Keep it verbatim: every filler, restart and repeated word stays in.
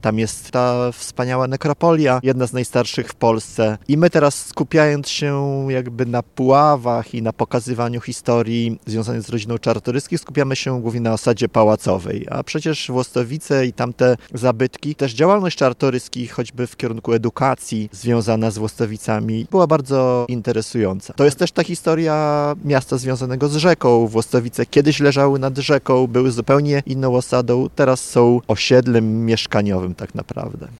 Tam jest ta wspaniała nekropolia, jedna z najstarszych w Polsce. I my teraz, skupiając się jakby na Puławach i na pokazywaniu historii związanej z rodziną Czartoryskich, skupiamy się głównie na osadzie pałacowej. A przecież Włostowice i tamte zabytki, też działalność Czartoryskich, choćby w kierunku edukacji związana z Włostowicami, była bardzo interesująca. To jest też ta historia miasta związanego z rzeką. Włostowice kiedyś leżały nad rzeką, były zupełnie inną osadą, teraz są osiedlem mieszkaniowym tak naprawdę.